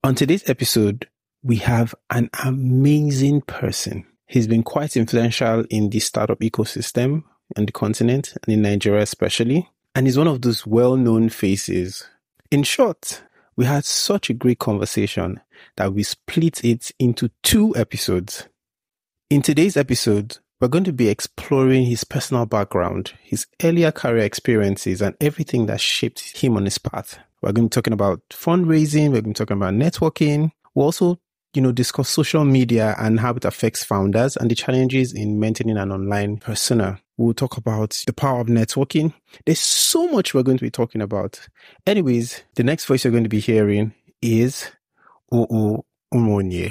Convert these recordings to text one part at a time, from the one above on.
On today's episode, we have an amazing person. He's been quite influential in the startup ecosystem on the continent and in Nigeria especially. And he's one of those well-known faces. In short, we had such a great conversation that we split it into 2 episodes. In today's episode, we're going to be exploring his personal background, his earlier career experiences, and everything that shaped him on his path. We're going to be talking about fundraising. We're going to be talking about networking. We'll also, discuss social media and how it affects founders and the challenges in maintaining an online persona. We'll talk about the power of networking. There's so much we're going to be talking about. Anyways, the next voice you're going to be hearing is Oo Umonye.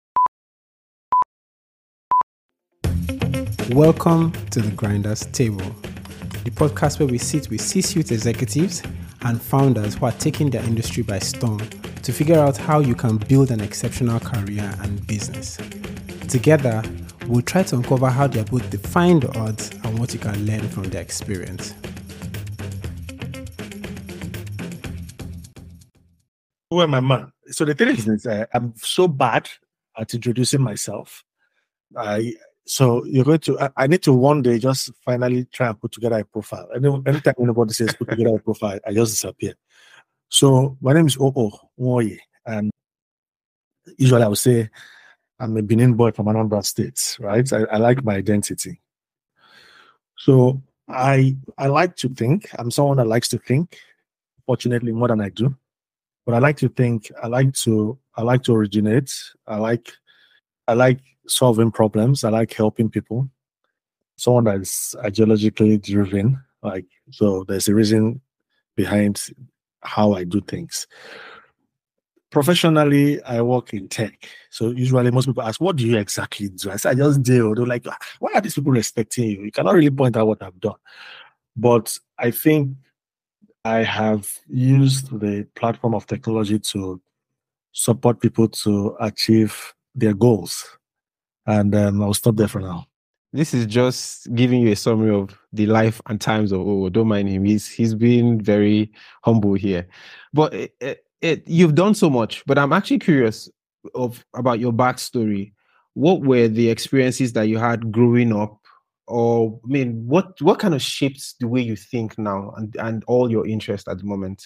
Welcome to the Grinders Table, the podcast where we sit with C-suite executives and founders who are taking their industry by storm to figure out how you can build an exceptional career and business. Together, we'll try to uncover how they are both defying the odds and what you can learn from their experience. Who am I, man? So the thing is, I'm so bad at introducing myself. So you're going to, I need to one day just finally try and put together a profile. Anytime anybody says put together a profile, I just disappear. So my name is Oo Umonye, and usually I would say I'm a Benin boy from Anambra State, right? I like my identity. So I like to think, I'm someone that likes to think, fortunately more than I do. But I like to think, I like to originate, I like solving problems, I like helping people. Someone that is ideologically driven, so there's a reason behind how I do things. Professionally, I work in tech. So usually most people ask, what do you exactly do? I say, I just do. They're like, why are these people respecting you? You cannot really point out what I've done. But I think I have used the platform of technology to support people to achieve their goals. And I'll stop there for now. This is just giving you a summary of the life and times of Oo. Don't mind him. He's been very humble here. But you've done so much. But I'm actually curious about your backstory. What were the experiences that you had growing up? Or, I mean, what kind of shapes the way you think now and all your interests at the moment?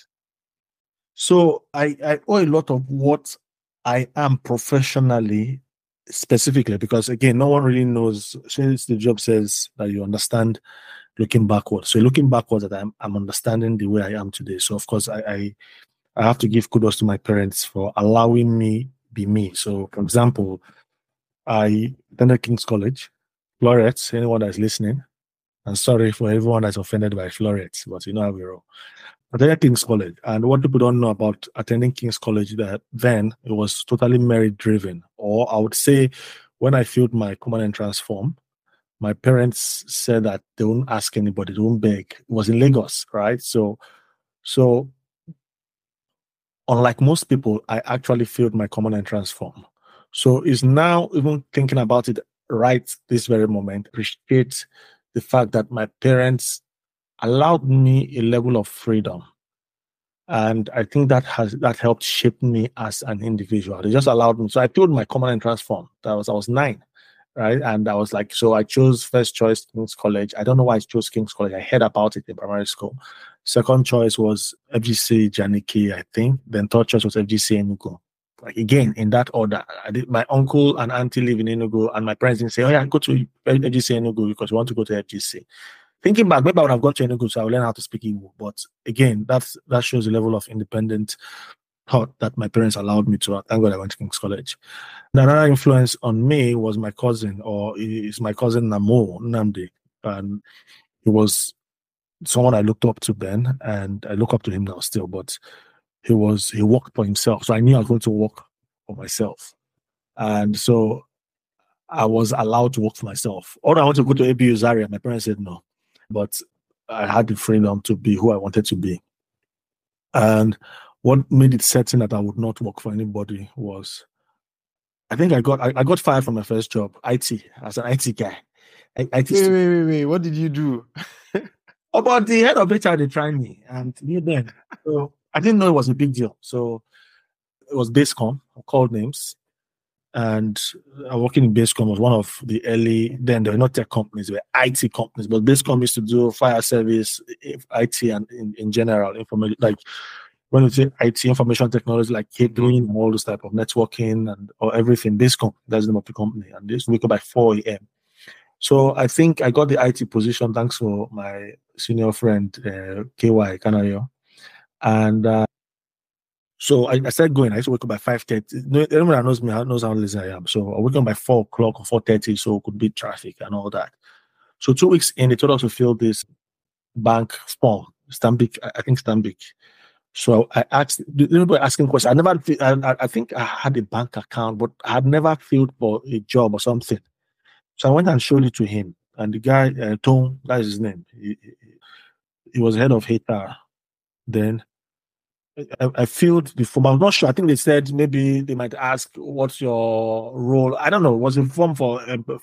So I owe a lot of what I am professionally, specifically, because again, no one really knows. Since the job says that you understand looking backwards. So looking backwards, that I'm understanding the way I am today. So of course, I have to give kudos to my parents for allowing me be me. So for example, I attended King's College, Florets. Anyone that's listening, and sorry for everyone that's offended by Florets, but you know how we roll. I attended King's College, and what people don't know about attending King's College, that then it was totally merit driven. Or I would say, when I filled my common entrance form, my parents said that they won't ask anybody, they won't beg. It was in Lagos, right? So unlike most people, I actually filled my common entrance form. So it's now, even thinking about it right this very moment, appreciate the fact that my parents allowed me a level of freedom. And I think that helped shape me as an individual. They just allowed me. So I filled my common entrance form. I was 9, right? And I was like, so I chose first choice King's College. I don't know why I chose King's College. I heard about it in primary school. Second choice was FGC Janiki, I think. Then third choice was FGC Enugu. Like again, in that order. My uncle and auntie live in Enugu, and my parents didn't say, oh yeah, go to FGC Enugu because we want to go to FGC. Thinking back, maybe I would have gone to Enugu, so I would learn how to speak Igbo. But again, that shows the level of independent thought that my parents allowed me to. Thank God I went to King's College. Another influence on me was my cousin, or is my cousin Namo Nnamdi. And he was someone I looked up to then, and I look up to him now still, but he worked for himself. So I knew I was going to work for myself. And so I was allowed to work for myself. Or I want to go to ABU Zaria, my parents said no. But I had the freedom to be who I wanted to be. And what made it certain that I would not work for anybody was, I think I got fired from my first job, IT, as an IT guy. Wait. What did you do? But the head of HR, they tried me. And then, so I didn't know it was a big deal. So it was Basecom, called names. And working in Basecom was one of the early, then they were not tech companies, they were IT companies, but Basecom used to do fire service, IT, and in general, information, like when you say IT, information technology, like cabling and all this type of networking or everything, Basecom, that's the name of the company. And they used to wake up by 4 a.m. So I think I got the IT position thanks to my senior friend, KY Canario. And so I started going. I used to wake up by 5:30. Anyone that knows me knows how lazy I am. So I wake up by 4 o'clock or 4:30, so it could be traffic and all that. So 2 weeks in, they told us to fill this bank form, Stanbic, I think Stanbic. So I asked, anybody asking questions. I think I had a bank account, but I had never filled for a job or something. So I went and showed it to him. And the guy, Tom, that's his name. He was head of HR then. I filled the form. I'm not sure. I think they said maybe they might ask, "What's your role?" I don't know. It was a form for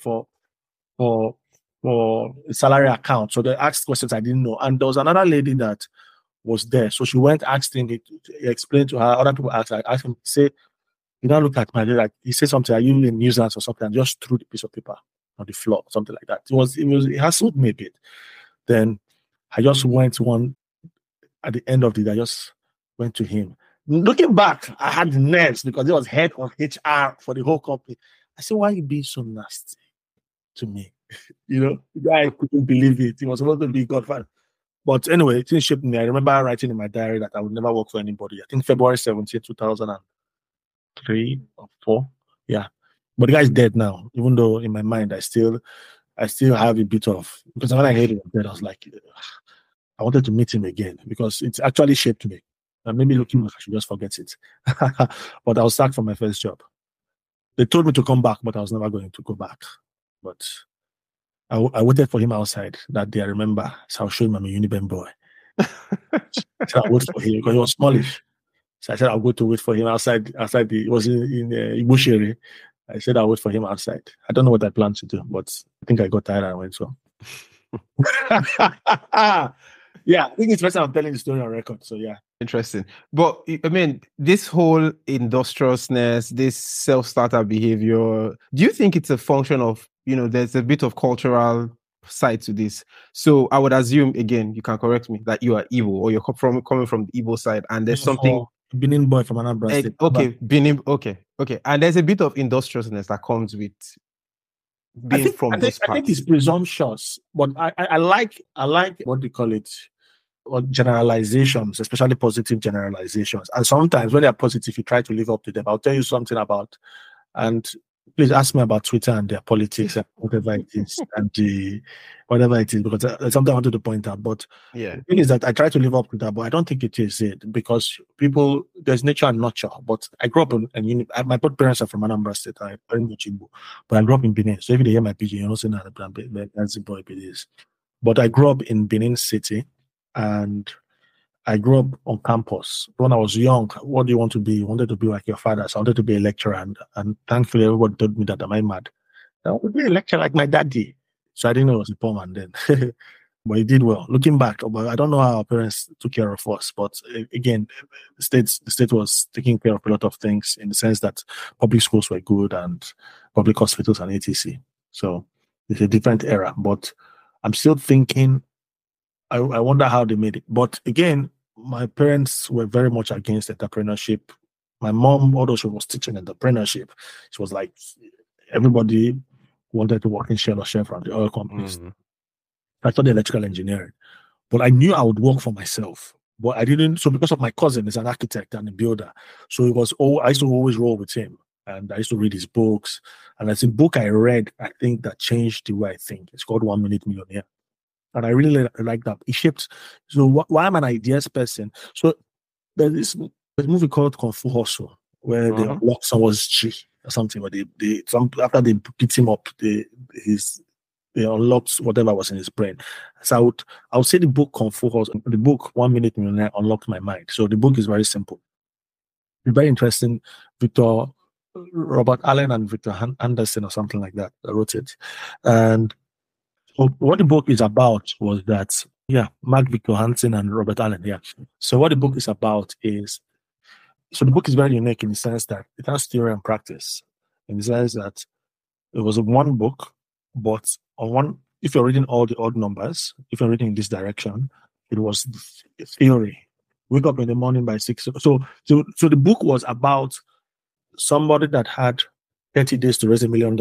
a salary account. So they asked questions I didn't know. And there was another lady that was there. So she went, asked him. He explained to her. Other people asked. I asked him. Say, "You don't look at my like." He said something. Are you a nuisance or something? And just threw the piece of paper on the floor, something like that. It hassled me a bit. Then I just went one at the end of the day. I just went to him. Looking back, I had the nerves because he was head of HR for the whole company. I said, "Why are you being so nasty to me?" The guy couldn't believe it. He was supposed to be Godfather. But anyway, it didn't shape me. I remember writing in my diary that I would never work for anybody. I think February 17, 2003 or 4. Yeah. But the guy's dead now, even though in my mind I still have a bit of, because when I heard him dead, I was like, I wanted to meet him again because it's actually shaped me. And maybe looking back, I should just forget it. But I was sacked from my first job. They told me to come back, but I was never going to go back. But I waited for him outside that day, I remember. So I showed him I'm a Uniben boy. So I waited for him because he was smallish. So I said I'll go to wait for him outside. It was in Ibushiri. I said I'll wait for him outside. I don't know what I planned to do, but I think I got tired and I went so. Yeah, I think it's better I'm telling the story on record. So yeah. Interesting. But I mean, this whole industriousness, this self-starter behavior, do you think it's a function of, there's a bit of cultural side to this? So I would assume, again, you can correct me, that you are Igbo or you're coming from the Igbo side, and there's something. Benin boy from Anambra State. Okay, Benin. Okay. And there's a bit of industriousness that comes with being from those parts. I think it's presumptuous, but I like what they call it, or generalizations, especially positive generalizations. And sometimes when they're positive, you try to live up to them. I'll tell you something about, and please ask me about Twitter and their politics and whatever it is, whatever it is, because there's something I wanted to point out. But yeah, the thing is that I try to live up to that, but I don't think it is it, because there's nature and nurture. But I grew up my both parents are from Anambra State. I'm in Chigbo, but I grew up in Benin. So if they hear my PG, you know, saying that's the boy it is. But I grew up in Benin City, and I grew up on campus. When I was young, what do you want to be? I wanted to be like your father. So I wanted to be a lecturer. And thankfully, everybody told me that am I mad? I want to be a lecturer like my daddy. So I didn't know I was a poor man then. But he did well. Looking back, but I don't know how our parents took care of us. But again, the state was taking care of a lot of things, in the sense that public schools were good and public hospitals and etc. So it's a different era. But I'm still thinking, I wonder how they made it. But again, my parents were very much against entrepreneurship. My mom, although she was teaching entrepreneurship, she was like, everybody wanted to work in Shell or Chevron, the oil companies. Mm-hmm. I studied electrical engineering, but I knew I would work for myself. But I didn't. So because of my cousin is an architect and a builder, so I used to always roll with him, and I used to read his books. And there's a book I read, I think, that changed the way I think. It's called 1 Minute Millionaire. And I really like that. It shaped. So why I'm an ideas person. So there's this movie called Kung Fu Hustle, where they unlock someone's chi or something. Where after they beat him up, they unlocked whatever was in his brain. So I would say the book Kung Fu Hustle, the book 1 Minute Millionaire, unlocked my mind. So the book is very simple. It's very interesting. Robert Allen and Victor Anderson or something like that wrote it. And what the book is about was that, Mark Victor Hansen and Robert Allen, So what the book is about is So the book is very unique in the sense that it has theory and practice. In the sense that it was one book, but on one, if you're reading all the odd numbers, if you're reading in this direction, it was theory. Wake up in the morning by 6. So the book was about somebody that had 30 days to raise $1 million.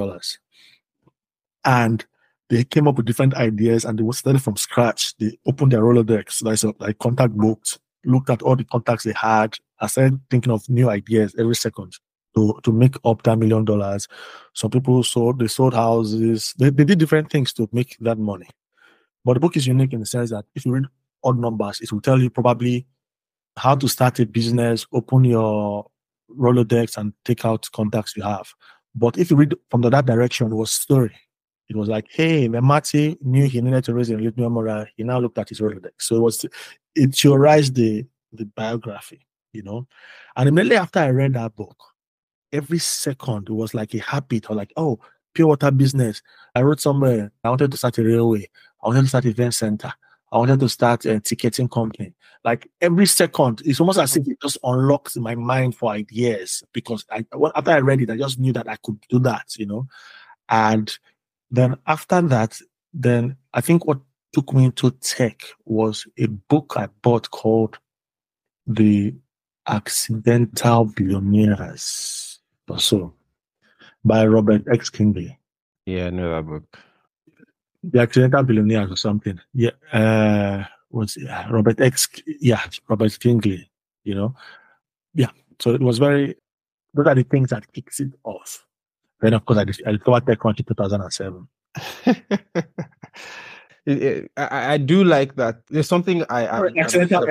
And they came up with different ideas and they were started from scratch. They opened their Rolodex, like contact books, looked at all the contacts they had. I started thinking of new ideas every second to make up that $1 million. Some people sold houses. They did different things to make that money. But the book is unique in the sense that if you read odd numbers, it will tell you probably how to start a business, open your Rolodex and take out contacts you have. But if you read from that direction, it was story. It was like, hey, Memati knew he needed to raise a little more. He now looked at his Rolodex. So it theorized the biography, And immediately after I read that book, every second it was like a habit or like, oh, pure water business. I wrote somewhere, I wanted to start a railway. I wanted to start an event center. I wanted to start a ticketing company. Like every second, it's almost as if it just unlocks my mind for ideas because after I read it, I just knew that I could do that, And then after that, then I think what took me into tech was a book I bought called The Accidental Billionaires or so by Robert X. Kingsley. Yeah, I know that book. The Accidental Billionaires or something. Yeah. Robert Kingsley, Yeah. So it was those are the things that kicks it off. Then of course I discovered TechCrunch in 2007. I do like that. There's something Accidental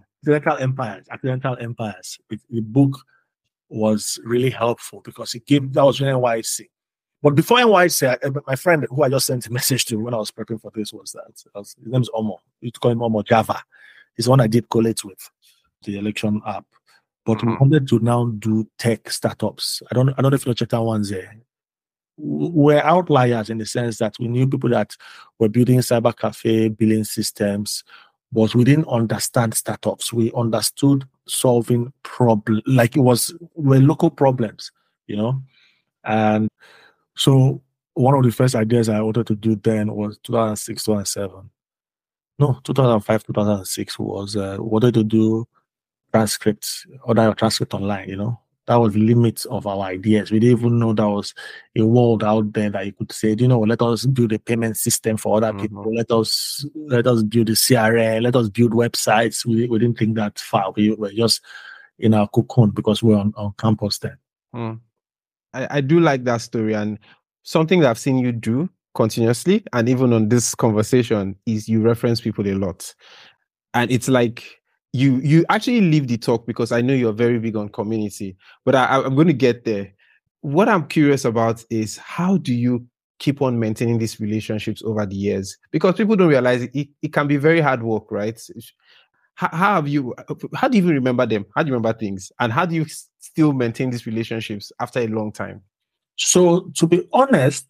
Empires. The book was really helpful because that was when NYC. But before NYC, my friend who I just sent a message to when I was prepping for this was his name is Omo. You call him Omo Java. He's the one I did collate with, the election app. But we wanted to now do tech startups. I don't know if you check that ones there. We're outliers in the sense that we knew people that were building cyber cafe billing systems, but we didn't understand startups. We understood solving problems, like were local problems, And so one of the first ideas I wanted to do then was 2006, 2007. No, 2005, 2006 was wanted to do transcripts, order your transcript online, That was the limit of our ideas. We didn't even know there was a world out there that you could say, let us build a payment system for other people. Let us build a CRM. Let us build websites. We didn't think that far. We were just in our cocoon because we were on campus then. I do like that story, and something that I've seen you do continuously, and even on this conversation, is you reference people a lot. And it's like you actually leave the talk because I know you're very big on community, but I'm going to get there. What I'm curious about is how do you keep on maintaining these relationships over the years? Because people don't realize it can be very hard work, right? How do you even remember them? How do you remember things? And how do you still maintain these relationships after a long time? So to be honest,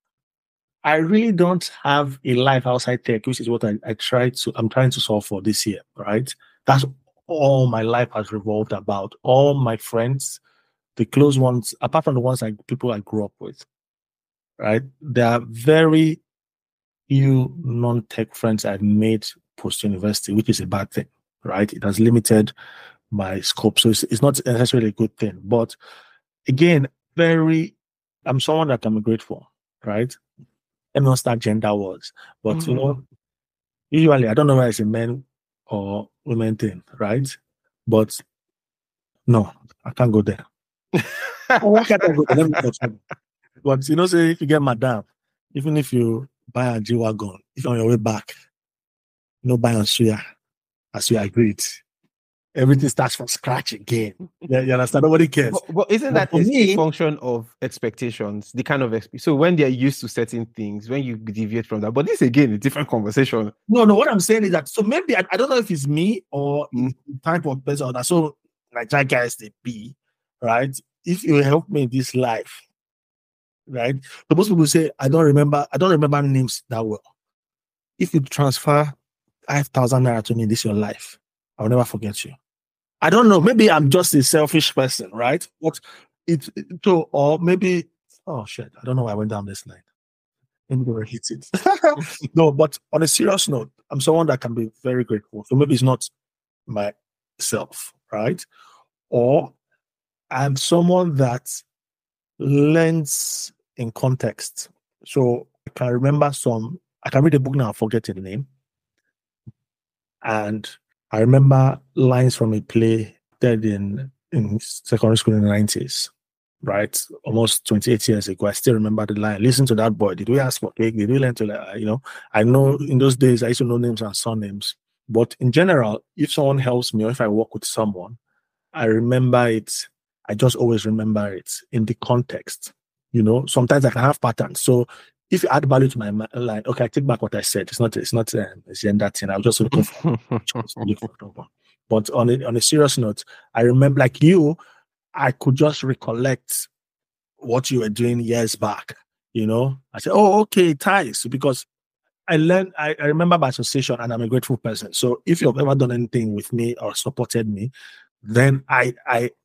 I really don't have a life outside tech, which is what I'm trying to solve for this year, right? That's all my life has revolved about. All my friends, the close ones, apart from the ones people I grew up with, right? There are very few non-tech friends I've made post-university, which is a bad thing, right? It has limited my scope. So it's not necessarily a good thing. But again, I'm someone that I'm grateful, right? Let me not start gender wars. But, usually, I don't know whether it's a men or women thing, right? But no, I can't go there. Why can't I go there? Let me continue. But, say if you get madam, even if you buy a G-Wagon, if you're on your way back, buy on Suya, as you agreed. Everything starts from scratch again. You understand? Nobody cares. But isn't that a function of expectations? The kind of so when they're used to certain things, when you deviate from that, but this again a different conversation. No. What I'm saying is that so maybe I don't know if it's me or the type of person that so like that guys they be right. If you help me in this life, right? So most people say I don't remember names that well. If you transfer 5,000 naira to me, this is your life. I'll never forget you. I don't know. Maybe I'm just a selfish person, right? Or maybe, oh shit, I don't know why I went down this line. Maybe they were hit it. No, but on a serious note, I'm someone that can be very grateful. So maybe it's not myself, right? Or I'm someone that learns in context. So I can read a book now, I forget the name. And I remember lines from a play that in secondary school in the 90s, right? Almost 28 years ago. I still remember the line. Listen to that boy. Did we ask for cake? Did we learn to, I know in those days I used to know names and surnames. But in general, if someone helps me or if I work with someone, I remember it. I just always remember it in the context. Sometimes I can have patterns. So if you add value to my line, okay, I take back what I said. It's not a gender thing. I was just looking for trouble. But on a serious note, I remember, like you, I could just recollect what you were doing years back. I said, oh, okay, it ties, because I remember by association, and I'm a grateful person. So if you've ever done anything with me or supported me, then I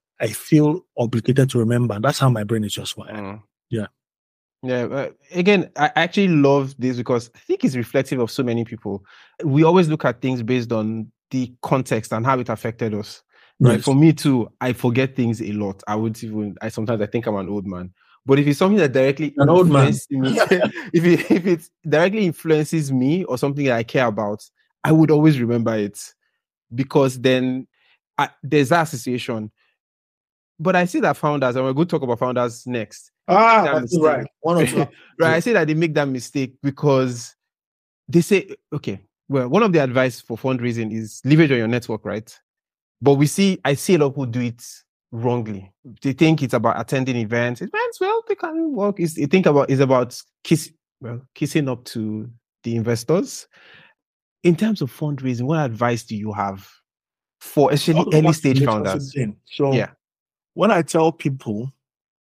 feel obligated to remember. And that's how my brain is just wired. Yeah. Yeah. Again, I actually love this because I think it's reflective of so many people. We always look at things based on the context and how it affected us. Right. Yes. For me too, I forget things a lot. Sometimes I think I'm an old man. But if it's something that directly influences me, if it directly influences me or something that I care about, I would always remember it, because then there's that association. But I see that founders, and we're going to talk about founders next. That's right. Right. I say that they make that mistake because they say, okay, well, one of the advice for fundraising is leverage on your network, right? But I see a lot of people do it wrongly. They think it's about attending events. Well, they can work. It's about kissing up to the investors. In terms of fundraising, what advice do you have for especially early stage founders? So yeah, when I tell people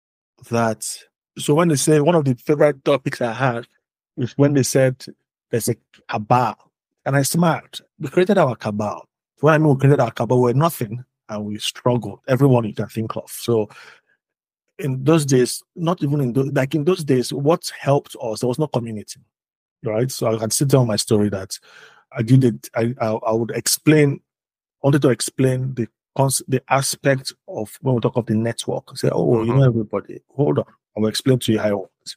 that, so when they say, one of the favorite topics I had is when they said there's a cabal, and I smiled. We created our cabal. When I mean we created our cabal, we're nothing and we struggled. Everyone you can think of. So in those days, not even in those days, what helped us, there was no community, right? So I can still tell my story that I did it. I wanted to explain the aspect of when we talk of the network. Say, you know everybody. Hold on. I will explain to you how it works.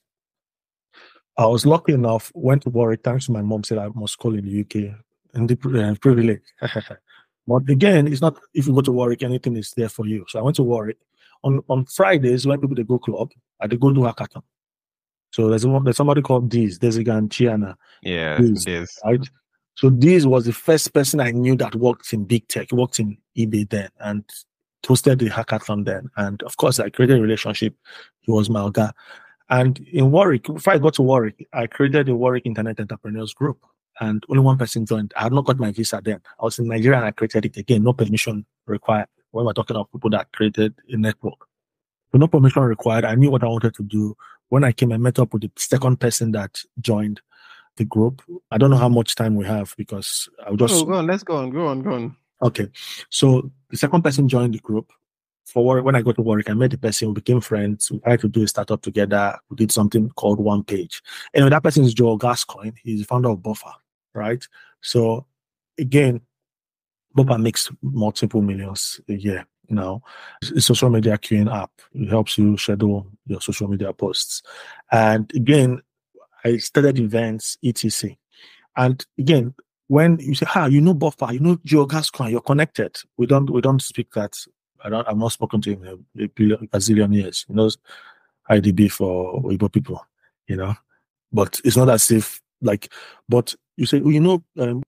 I was lucky enough, went to Warwick, thanks to my mom, said I must call in the UK. And the privilege. But again, it's not, if you go to Warwick, anything is there for you. So I went to Warwick. On Fridays, when people they go club, they go do hackathon. So there's somebody called Desigan Chiana. Yeah, Diz. Right? So Diz was the first person I knew that worked in big tech. He worked in eBay then and hosted the hackathon then. And of course, I created a relationship. He was my guy. And in Warwick, before I got to Warwick, I created a Warwick Internet Entrepreneurs Group. And only one person joined. I had not got my visa then. I was in Nigeria and I created it again. No permission required. When we're talking about people that created a network. So no permission required. I knew what I wanted to do. When I came, I met up with the second person that joined the group. I don't know how much time we have because I'll just... go on. Let's go on. Okay. So the second person joined the group. When I got to Warwick, I met the person, we became friends. We tried to do a startup together. We did something called One Page. Anyway, that person is Joel Gascoigne. He's the founder of Buffer, right? So again, Buffer makes multiple millions a year now. It's a social media queuing app. It helps you schedule your social media posts. And again, I started events, etc. And again, when you say, you know Buffer, you know Joel Gascoigne, you're connected. We don't speak that. I've not spoken to him in a bazillion years. He knows IDB for Igbo people, But it's not as if but you say, you know,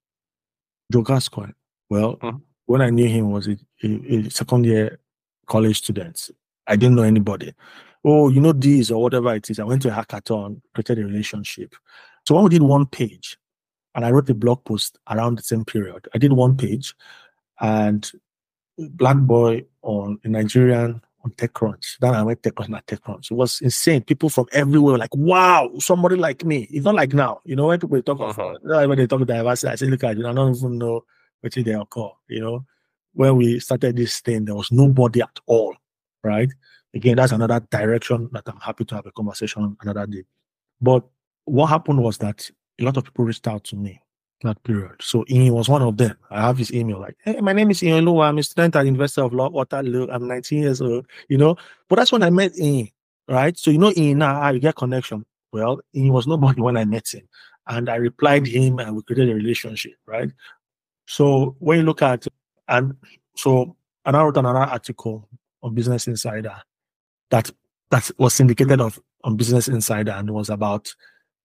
Joel Gascoigne. Well, when I knew him was a second year college student. I didn't know anybody. Oh, you know this or whatever it is. I went to a hackathon, created a relationship. So when we did One Page, and I wrote a blog post around the same period, I did One Page, and Black boy on a Nigerian on TechCrunch. Then I went TechCrunch. It was insane. People from everywhere were like, wow, somebody like me. It's not like now. When people talk when they talk diversity, I say, look at you, I don't even know what they are called, when we started this thing, there was nobody at all, right? Again, that's another direction that I'm happy to have a conversation another day. But what happened was that a lot of people reached out to me that period. So he was one of them. I have his email like, hey, my name is Ian Lua. I'm a student at University of Waterloo. I'm 19 years old, But that's when I met Ian, right? So Ian now, you get connection. Well, Ian was nobody when I met him. And I replied him and we created a relationship, right? So when you look at, and so I wrote another article on Business Insider that was syndicated on Business Insider, and it was about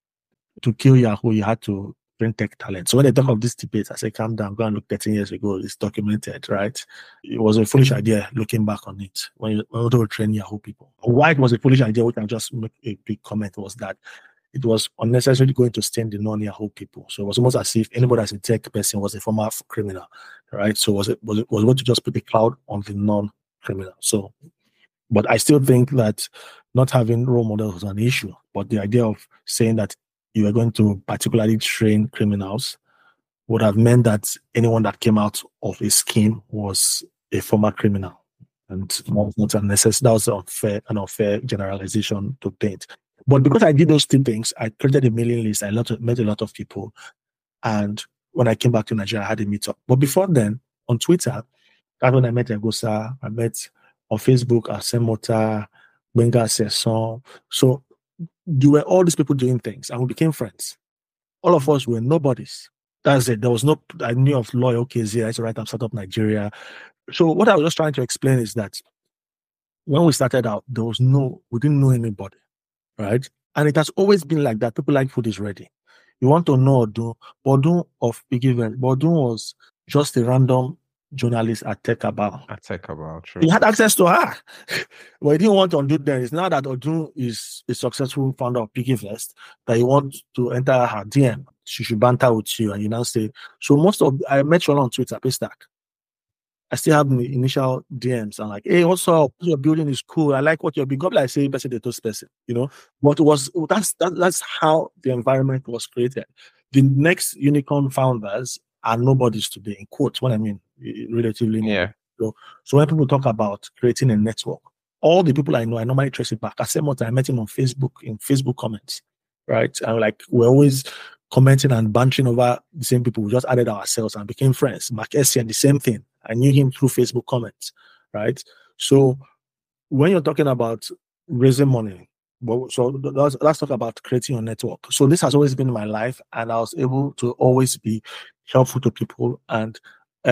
to kill Yahoo, you had to bring tech talent. So when they talk of this debate, I say, calm down, go and look 13 years ago. It's documented, right? It was a foolish idea looking back on it when you were training Yahoo people. Why it was a foolish idea, we can just make a big comment, was that it was unnecessarily going to stain the non-Yahoo people. So it was almost as if anybody as a tech person was a former criminal, right? So was it going to just put the cloud on the non-criminal? So, but I still think that not having role models was an issue. But the idea of saying that you were going to particularly train criminals would have meant that anyone that came out of a scheme was a former criminal. And not unnecessary. That was an unfair generalization to paint. But because I did those two things, I created a mailing list. I met a lot of people. And when I came back to Nigeria, I had a meetup. But before then, on Twitter, that's when I met Egosa. I met on Facebook, Asemota, Benga Sesson. So there were all these people doing things, and we became friends. All of us were nobodies. That's it. There was no, I knew of Loyal KZ, I used to write up Startup Nigeria. So what I was just trying to explain is that when we started out, we didn't know anybody, right? And it has always been like that. People like food is ready. You want to know Bodun of Big Event. Bodun was just a random journalist at TechAbout. True. He had access to her. But he didn't want to undo them. It's now that Odun is a successful founder of Piggy Vest that you want to enter her DM. She should banter with you, and you now say, so I met you on Twitter, Paystack. I still have the initial DMs. I'm like, hey, what's up? Your building is cool. I like what you're big up. Like, say, best the toast person, But that's how the environment was created. The next unicorn founders are nobodies today, in quotes. What I mean, relatively. Yeah. So when people talk about creating a network, all the people I know, I normally trace it back. I said I met him on Facebook, in Facebook comments, right? And we're always commenting and bantering over the same people. We just added ourselves and became friends. Mark Essien, the same thing. I knew him through Facebook comments, right? So when you're talking about raising money, so let's talk about creating your network. So this has always been my life, and I was able to always be helpful to people and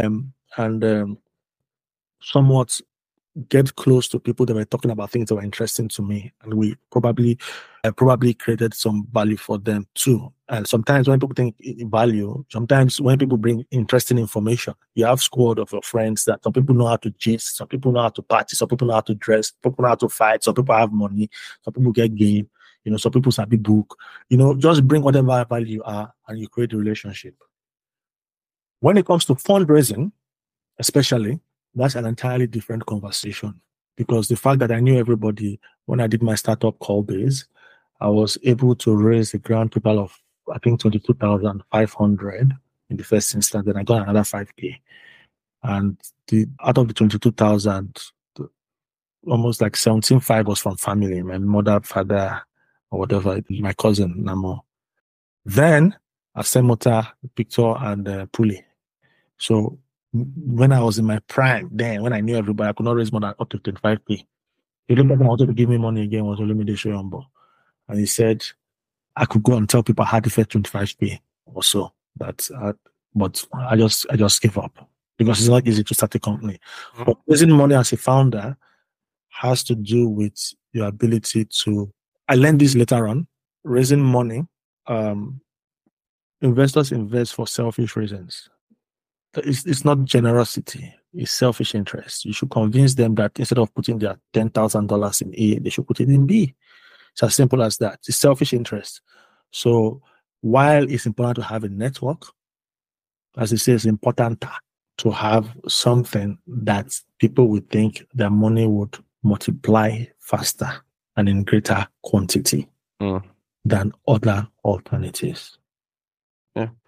somewhat get close to people that were talking about things that were interesting to me, and we probably created some value for them too. And sometimes when people think value, sometimes when people bring interesting information, you have squad of your friends that some people know how to gist, some people know how to party, some people know how to dress, some people know how to fight, some people have money, some people get game, some people sabi book, just bring whatever value you are and you create a relationship. When it comes to fundraising, especially, that's an entirely different conversation, because the fact that I knew everybody when I did my startup Callbase, I was able to raise a grand total of, I think, 22,500 in the first instance. Then I got another 5K. And out of the 22,000, almost like 17.5 was from family, my mother, father, or whatever, my cousin, Namo. Then Asemota, Victor, and Puli. So when I was in my prime, then when I knew everybody, I could not raise more than up to 25K. He looked at me, wanted to give me money again, was Olumide Soyombo. And he said, I could go and tell people I had the first 25K or so. But I just gave up, because it's not easy to start a company. Mm-hmm. But raising money as a founder has to do with your ability to, I learned this later on, raising money, investors invest for selfish reasons. It's not generosity, it's selfish interest. You should convince them that instead of putting their $10,000 in A, they should put it in B. It's as simple as that. It's selfish interest. So while it's important to have a network, as it says, it's important to have something that people would think their money would multiply faster and in greater quantity than other alternatives. Yeah.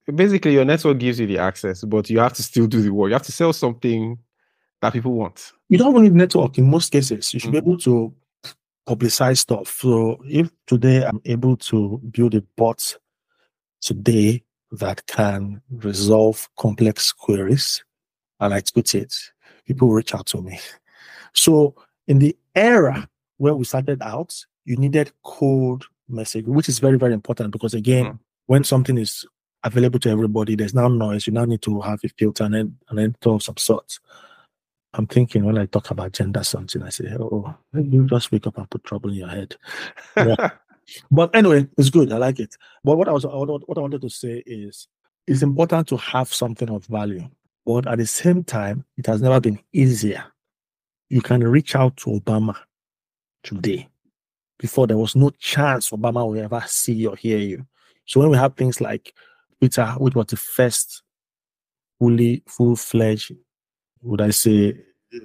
Basically, your network gives you the access, but you have to still do the work. You have to sell something that people want. You don't need network in most cases. You should be able to publicize stuff. So if today I'm able to build a bot today that can resolve complex queries, and I tweet it, people reach out to me. So in the era where we started out, you needed cold message, which is very, very important because again, when something is available to everybody, there's now noise. You now need to have a filter and then editor of some sort. I'm thinking when I talk about gender something, I say, oh, maybe you just wake up and put trouble in your head. Yeah. But anyway, it's good. I like it. But what I wanted to say is it's important to have something of value. But at the same time, it has never been easier. You can reach out to Obama today. Before, there was no chance Obama will ever see or hear you. So when we have things like Twitter, which was the first full-fledged, would I say,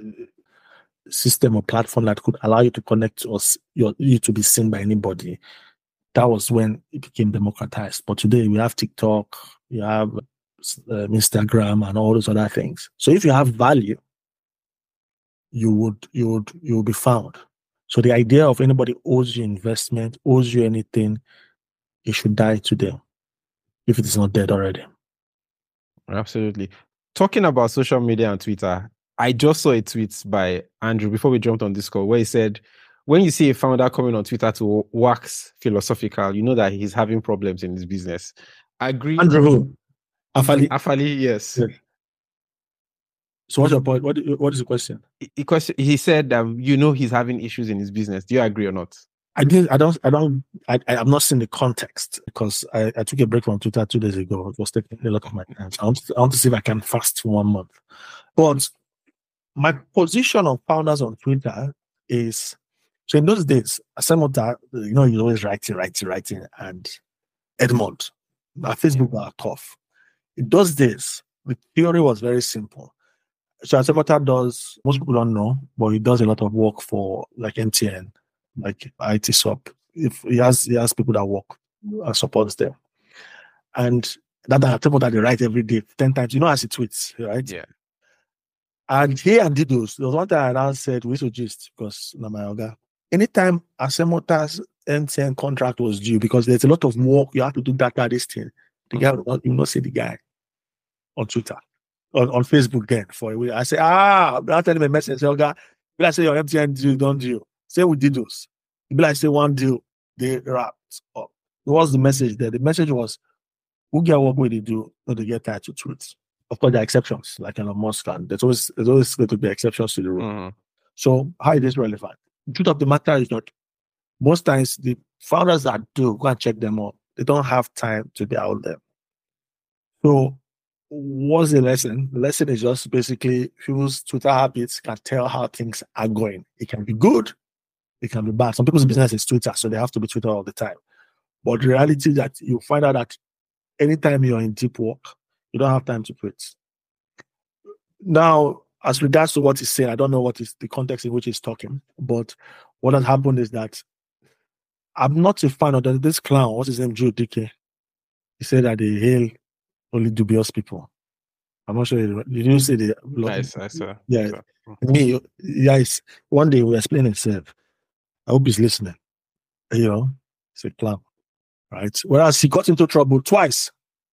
system or platform that could allow you to connect to us, you to be seen by anybody, that was when it became democratized. But today we have TikTok, you have Instagram, and all those other things. So if you have value, you will be found. So the idea of anybody owes you investment, owes you anything, it should die today, if it is not dead already. Absolutely. Talking about social media and Twitter, I just saw a tweet by Andrew before we jumped on this call where he said, when you see a founder coming on Twitter to wax philosophical, you know that he's having problems in his business. I agree. Andrew who? Afali, yes. So what's your point? What is the question? He said, he's having issues in his business. Do you agree or not? I'm not seeing the context because I took a break from Twitter 2 days ago. It was taking a lot of my time. I want to see if I can fast for 1 month. But my position on founders on Twitter is, so in those days, Asemota, he's always writing, and Edmond, Facebook are tough. In those days, the theory was very simple. So Asemota does, most people don't know, but he does a lot of work for like MTN, like IT sub. If he has people that work and supports them. And that Asemota, they write every day 10 times, as he tweets, right? Yeah. And he and Didos, there was one time I now said, we should gist because Namayoga. Anytime Asemota's MTN contract was due, because there's a lot of work, you have to do that, this thing. The guy will not see the guy on Twitter, on Facebook then for a week. I say, I'll tell him a message. Say, okay, I say your MTN deal, don't deal. Say we did those. I say one deal, they wrapped up. What was the message there? The message was, who get what they do, not they get tied to truth. Of course, there are exceptions, like Elon Musk, and there's always going to be exceptions to the rule. So how is this relevant? The truth of the matter is not, most times the founders that do, go and check them out, they don't have time to be out there. So what's the lesson? The lesson is just basically people's Twitter habits can tell how things are going. It can be good, it can be bad. Some people's business is Twitter, so they have to be Twitter all the time. But the reality is that you find out that anytime you're in deep work, you don't have time to tweet. Now, as regards to what he's saying, I don't know what is the context in which he's talking, but what has happened is that I'm not a fan of this clown. What's his name? Joe Dickey. He said that they hail only dubious people. I'm not sure. Did you say the? Nice, I saw. Yeah. Me, yes. One day we'll explain himself. I hope he's listening. He's a clown, right? Whereas he got into trouble twice.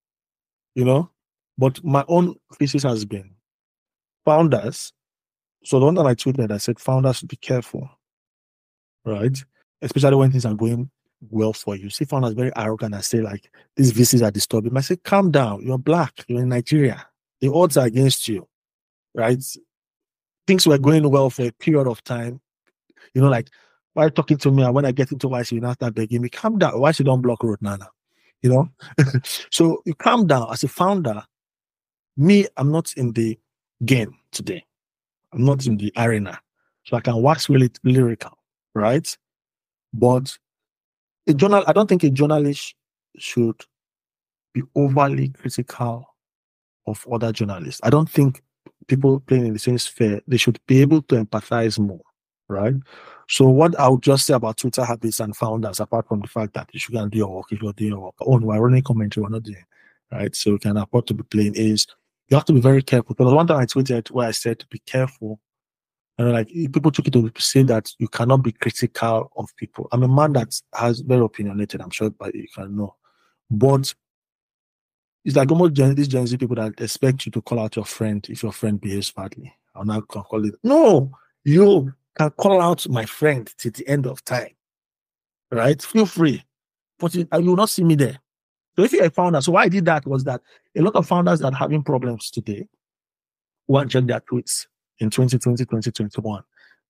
But my own thesis has been founders. So the one that I tweeted, I said founders should be careful, right? Especially when things are going well for you. See founders very arrogant and say like, these VCs are disturbing. I say, calm down. You're black. You're in Nigeria. The odds are against you, right? Things were going well for a period of time. Like, why are you talking to me? And when I get into YC, you now start begging me, calm down. Why should don't block road, Nana? So you calm down. As a founder, I'm not in the game today. I'm not in the arena. So I can wax really lyrical, right? But I don't think a journalist should be overly critical of other journalists. I don't think people playing in the same sphere, they should be able to empathize more, right? So what I would just say about Twitter habits and founders, apart from the fact that you shouldn't do your work if you're doing your work. Oh, no, ironic commentary, we're not doing. right? So we can afford to be playing is you have to be very careful. Because one time I tweeted where I said to be careful. And like people took it to say that you cannot be critical of people. I'm a man that has very opinionated, I'm sure, but you can know. But it's like almost these Gen Z people that expect you to call out your friend if your friend behaves badly. I'll not call it. No, you can call out my friend till the end of time, right? Feel free, but you will not see me there. So if you're a founder, so why I did that was that a lot of founders that are having problems today, go and check their tweets in 2020, 2021.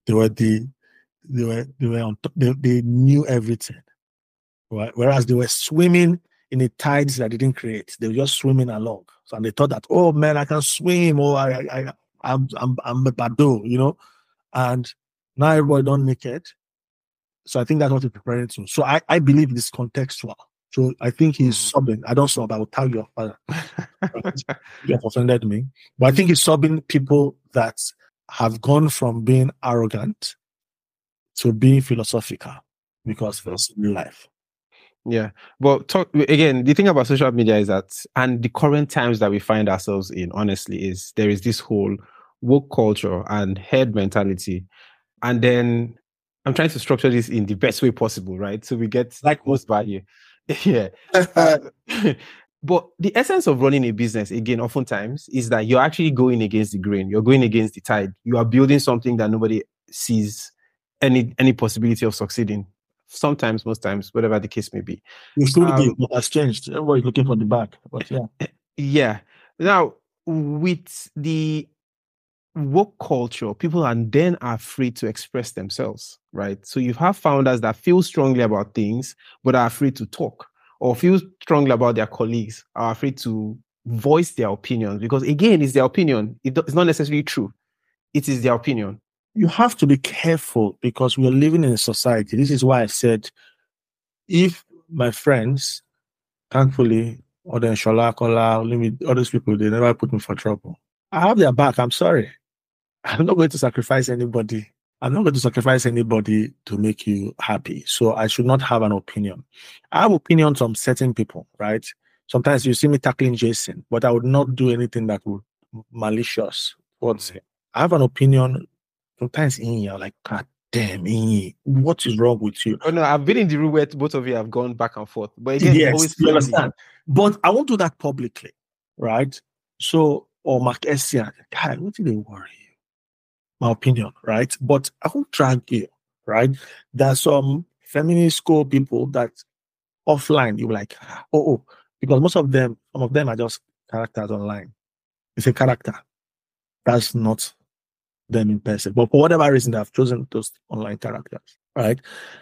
They were on top, they knew everything, right? Whereas they were swimming in the tides that they didn't create. They were just swimming along. So, and they thought that, oh man, I can swim, or I'm a bado, you know. And now everybody done naked. So I think that's what he's preparing to. So I believe it's contextual. So I think he's subbing. I don't sub, I will tag your father. You have offended me. But I think he's subbing people that have gone from being arrogant to being philosophical because there's life. Yeah. But again, the thing about social media is that, and the current times that we find ourselves in, honestly, is there is this whole woke culture and herd mentality. And then I'm trying to structure this in the best way possible, right? So we get like most value. Yeah. But the essence of running a business, again, oftentimes is that you're actually going against the grain. You're going against the tide. You are building something that nobody sees any possibility of succeeding. Sometimes, most times, whatever the case may be. It should be, what has changed. Everybody's looking for the back. But yeah. Yeah. Now, with the woke culture, people are then afraid to express themselves, right? So you have founders that feel strongly about things, but are afraid to talk, or feel strongly about their colleagues, are afraid to voice their opinions, because again, it's their opinion. It's not necessarily true. It is their opinion. You have to be careful because we are living in a society. This is why I said, if my friends, thankfully, or then Shola, Kola, all those people, they never put me for trouble. I have their back. I'm sorry. I'm not going to sacrifice anybody. I'm not going to sacrifice anybody to make you happy. So I should not have an opinion. I have opinions on certain people, right? Sometimes you see me tackling Jason, but I would not do anything that would malicious towards him. I have an opinion. Sometimes in you, like, God damn, what is wrong with you? Oh no, I've been in the room where both of you have gone back and forth. But again, yes, always you understand. But I won't do that publicly, right? So, or Mark Essian, God, what do they worry you? My opinion, right? But I won't drag you, right? There's some feminist school people that offline, you're like, oh, because some of them are just characters online. It's a character. That's not them in person. But for whatever reason, they've chosen those online characters, right?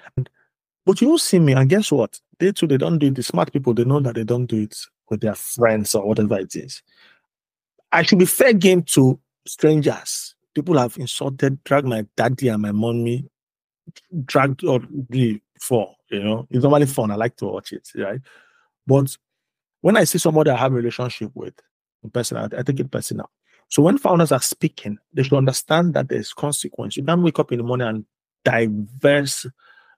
But you don't see me, and guess what? They too, they don't do it. The smart people, they know that they don't do it with their friends or whatever it is. I should be fair game to strangers. People have insulted, dragged my daddy and my mommy, dragged or before, you know. It's normally fun. I like to watch it, right? But when I see somebody I have a relationship with in person, I take it personal. So when founders are speaking, they should understand that there's consequence. You can't wake up in the morning and divest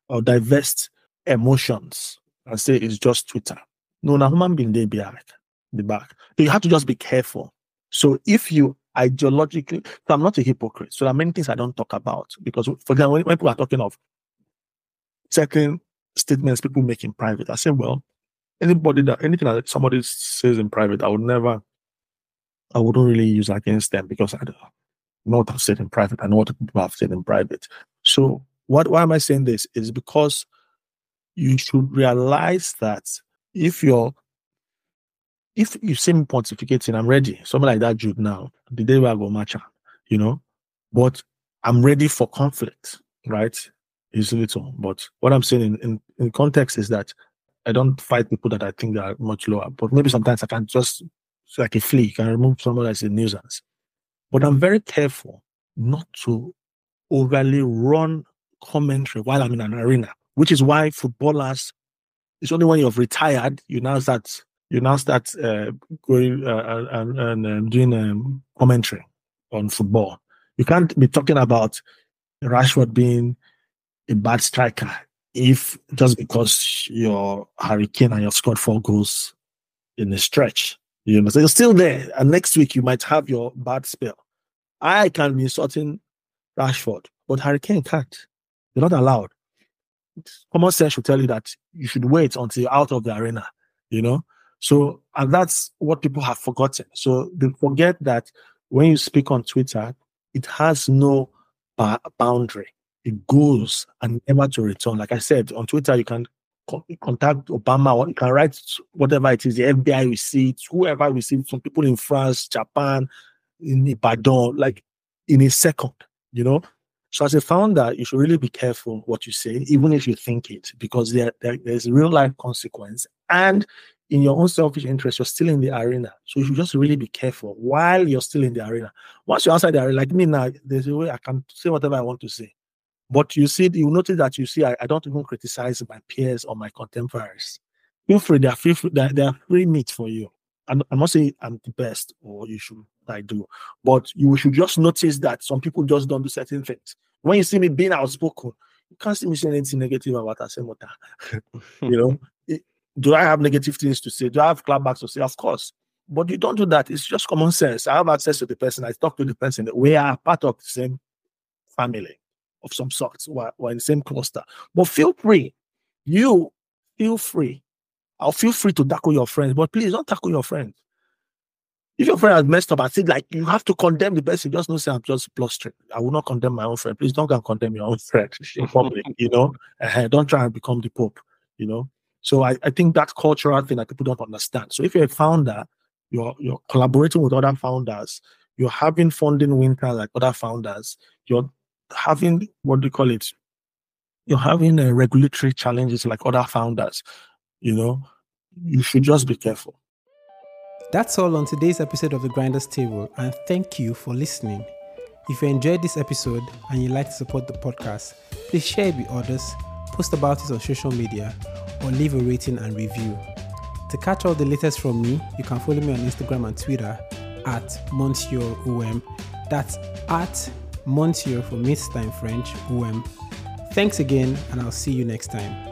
emotions and say it's just Twitter. No, now human being they be like the back. So you have to just be careful. So if you ideologically, so I'm not a hypocrite. So there are many things I don't talk about because, for example, when people are talking of certain statements people make in private, I say, well, anything that somebody says in private, I wouldn't really use against them because I know what I've said in private. I know what people have said in private. So why am I saying this? Is because you should realize that if you see me pontificating, I'm ready. Something like that, Jude, now, the day where I go matcha, you know, but I'm ready for conflict, right? It's little. But what I'm saying in context is that I don't fight people that I think are much lower, but maybe sometimes I can just, like a flea, can remove someone that's a nuisance. But I'm very careful not to overly run commentary while I'm in an arena, which is why footballers, it's only when you've retired, you now start going and doing commentary on football. You can't be talking about Rashford being a bad striker if just because you're Harry Kane and you've scored 4 goals in a stretch. You know, so you're still there. And next week you might have your bad spell. I can be insulting Rashford, but Harry Kane can't. You're not allowed. Common sense should tell you that you should wait until you're out of the arena, you know? So, and that's what people have forgotten. So they forget that when you speak on Twitter, it has no boundary. It goes and never to return. Like I said, on Twitter, you can contact Obama, or you can write whatever it is, the FBI receipts, whoever received, some people in France, Japan, in Ibadan, like in a second, you know? So as a founder, you should really be careful what you say, even if you think it, because there's a real life consequence. And in your own selfish interest, you're still in the arena. So you should just really be careful while you're still in the arena. Once you're outside the arena, like me now, there's a way I can say whatever I want to say. But you notice that I don't even criticize my peers or my contemporaries. Feel free, they are free meat for you. I'm not saying I'm the best or you should I do, but you should just notice that some people just don't do certain things. When you see me being outspoken, you can't see me saying anything negative about Asemota. You know, do I have negative things to say? Do I have clapbacks to say? Of course. But you don't do that. It's just common sense. I have access to the person. I talk to the person. We are part of the same family of some sort. We're in the same cluster. But feel free. You feel free. I'll feel free to tackle your friends, but please don't tackle your friends. If your friend has messed up, I said, like, you have to condemn the person. Just don't say I'm just blustering. I will not condemn my own friend. Please don't go and condemn your own friend in public, you know. Don't try and become the Pope, you know. So I think that cultural thing that people don't understand. So if you're a founder, you're collaborating with other founders, you're having funding winter like other founders, you're having, what do you call it? You're having regulatory challenges like other founders, you know. You should just be careful. That's all on today's episode of The Grinders Table, and thank you for listening. If you enjoyed this episode and you'd like to support the podcast, please share it with others, post about it on social media, or leave a rating and review. To catch all the latest from me, you can follow me on Instagram and Twitter at Monsieur OM. That's at Monsieur for Miss Time French OM. Thanks again, and I'll see you next time.